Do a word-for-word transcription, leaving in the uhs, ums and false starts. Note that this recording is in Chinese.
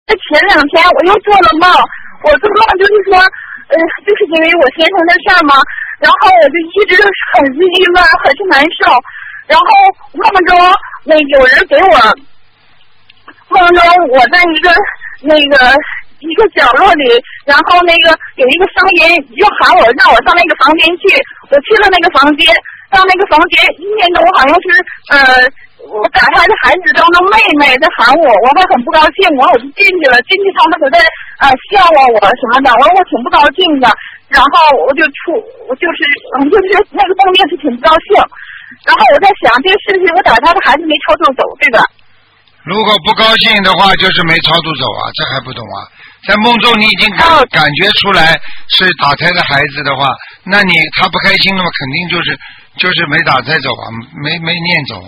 前两天我又做了梦，我做梦就是说，呃，就是因为我先生的事儿嘛，然后我就一直很是郁闷，很是难受。然后梦中那有人给我，梦中我在一个那个一个角落里，然后那个有一个声音又喊我，让我上那个房间去。我去了那个房间，到那个房间一念中好像是呃。我打开的孩子当中妹妹在喊我，我还很不高兴，我我就进去了，进去他们都在呃笑话我什么的，我说我挺不高兴的，然后我就出，我就是我就是那个梦境是挺不高兴，然后我在想这个事情，我打胎的孩子没超度走，对吧？ 如果不高兴的话，就是没超度走啊，这还不懂啊？在梦中你已经感、哦、感觉出来是打胎的孩子的话，那你他不开心，那么肯定就是就是没打胎走啊，没没念走啊。